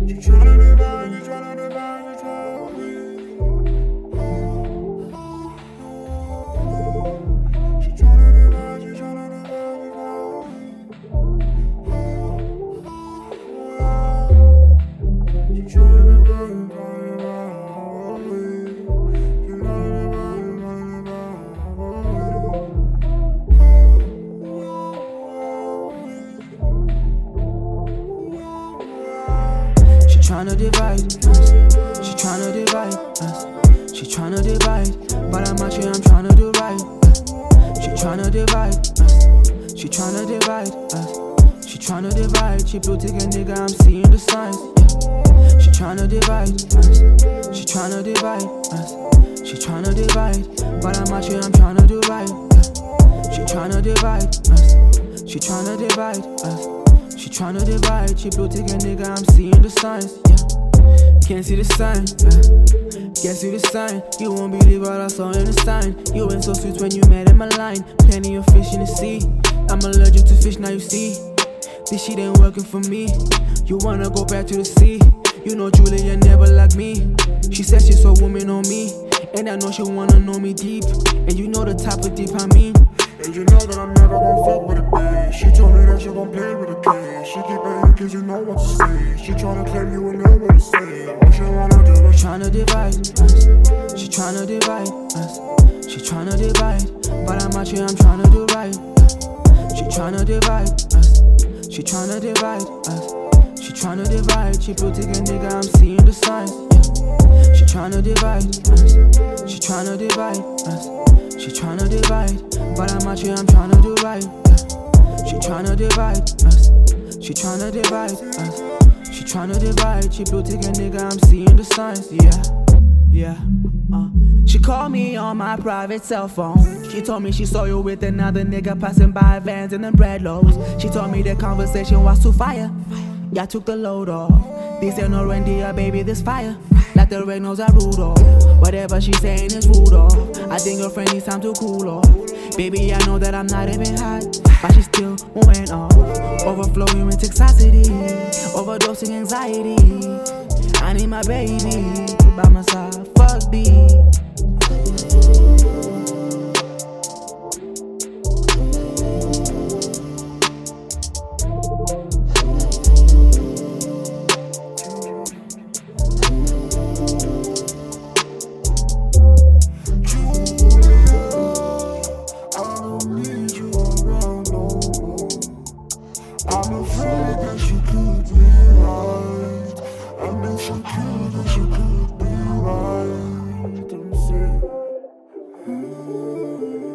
She tryna divide, she tryna divide, she tryna me. She tryna divide, she tryna divide, she tryna me. She tryna divide, she tryna divide, me. She tryna divide, she tryna divide us. She tryna divide us. She tryna divide, but I'm out here, I'm tryna do right. She tryna divide us. She tryna divide us. She tryna divide. She blue tick a nigga, I'm seeing the signs. Yeah. She tryna divide us. She tryna divide us. She tryna divide, but I'm out here, I'm tryna do right. Yeah. She tryna divide us. She tryna divide us. She tryna divide. She blue tick a nigga, I'm seeing the signs. Yeah. Can't see the sign. Can't see the sign. You won't believe what I saw in the sign. You went so sweet when you met in my line. Plenty of fish in the sea. I'm allergic to fish, now you see. This shit ain't working for me. You wanna go back to the sea. You know Julia never like me. She said she saw woman on me, and I know she wanna know me deep. And you know the type of deep I mean. And you know that I'm never gon' fuck with a bitch. She told me that she gon' play with a kid. She keep it cause you know what to say. She tryna claim you and know what to say. All she wanna do is tryna divide us. She tryna divide us. She tryna divide, but I'm out here, I'm tryna do right. She tryna divide us. She tryna divide us. She tryna divide. She blue tick a nigga, I'm seeing the signs. Yeah. She tryna divide us. She tryna divide us. She tryna divide, but I'm out here, I'm tryna do right. Yeah. She tryna divide us. She tryna divide us. She tryna divide. She blue tick a nigga, I'm seeing the signs. Yeah. She called me on my private cell phone. She told me she saw you with another nigga passing by Vans and them bread loaves. She told me the conversation was too fire. Y'all took the load off. This ain't no reindeer, baby, this fire. Like the red nose at Rudolph. Whatever she's saying is Rudolph. I think your friend needs time to cool off. Baby, I know that I'm not even hot, but she still moving off. Overflowing with toxicity, overdosing anxiety. I need my baby by my side, fuck B. I'm afraid that you could be right. I'm insecure that you could be right. Let me see.